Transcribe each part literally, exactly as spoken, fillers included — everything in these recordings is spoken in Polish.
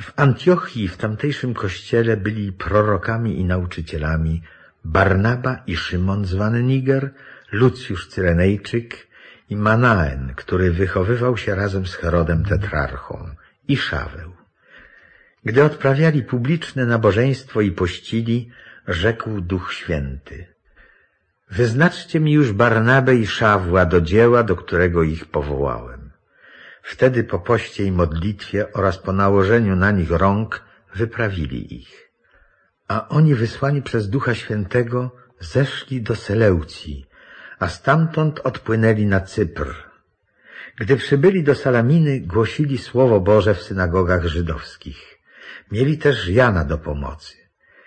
W Antiochii, w tamtejszym kościele, byli prorokami i nauczycielami Barnaba i Szymon zwany Niger, Lucjusz Cyrenejczyk i Manaen, który wychowywał się razem z Herodem Tetrarchą, i Szaweł. Gdy odprawiali publiczne nabożeństwo i pościli, rzekł Duch Święty: wyznaczcie mi już Barnabę i Szawła do dzieła, do którego ich powołałem. Wtedy po poście i modlitwie oraz po nałożeniu na nich rąk wyprawili ich. A oni, wysłani przez Ducha Świętego, zeszli do Seleucji, a stamtąd odpłynęli na Cypr. Gdy przybyli do Salaminy, głosili Słowo Boże w synagogach żydowskich. Mieli też Jana do pomocy.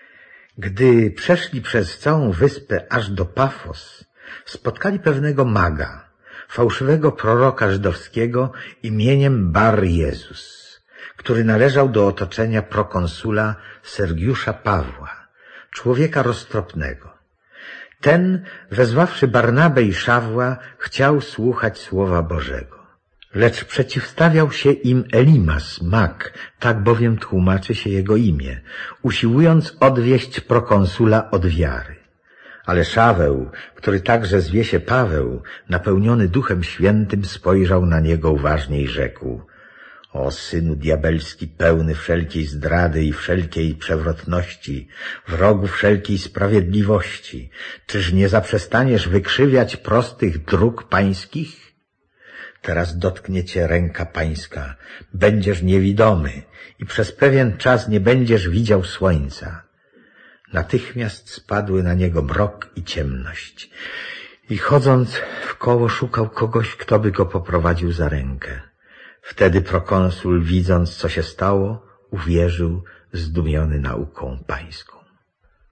Gdy przeszli przez całą wyspę aż do Pafos, spotkali pewnego maga, fałszywego proroka żydowskiego imieniem Bar Jezus, który należał do otoczenia prokonsula Sergiusza Pawła, człowieka roztropnego. Ten, wezwawszy Barnabę i Szawła, chciał słuchać Słowa Bożego. Lecz przeciwstawiał się im Elimas, mag, tak bowiem tłumaczy się jego imię, usiłując odwieść prokonsula od wiary. Ale Szaweł, który także zwie się Paweł, napełniony Duchem Świętym, spojrzał na niego uważnie i rzekł: o synu diabelski, pełny wszelkiej zdrady i wszelkiej przewrotności, wrogu wszelkiej sprawiedliwości, czyż nie zaprzestaniesz wykrzywiać prostych dróg pańskich? Teraz dotknie cię ręka pańska, będziesz niewidomy i przez pewien czas nie będziesz widział słońca. Natychmiast spadły na niego mrok i ciemność i chodząc wkoło szukał kogoś, kto by go poprowadził za rękę. Wtedy prokonsul, widząc, co się stało, uwierzył, zdumiony nauką pańską.